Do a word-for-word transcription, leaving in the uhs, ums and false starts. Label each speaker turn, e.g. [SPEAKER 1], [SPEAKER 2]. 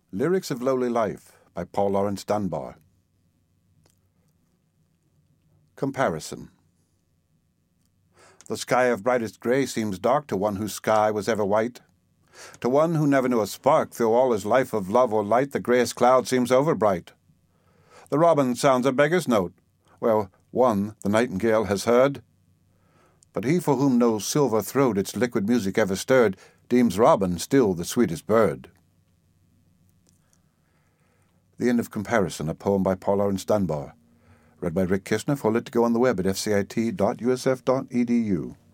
[SPEAKER 1] Lyrics of Lowly Life by Paul Laurence Dunbar. Comparison. The sky of brightest grey seems dark to one whose sky was ever white. To one who never knew a spark, through all his life of love or light, the greyest cloud seems overbright. The robin sounds a beggar's note, where one the nightingale has heard. But he for whom no silver throat its liquid music ever stirred, deems robin still the sweetest bird. The End of Comparison, a poem by Paul Laurence Dunbar. Read by Rick Kistner, for Lit to Go on the web at f c i t dot u s f dot e d u.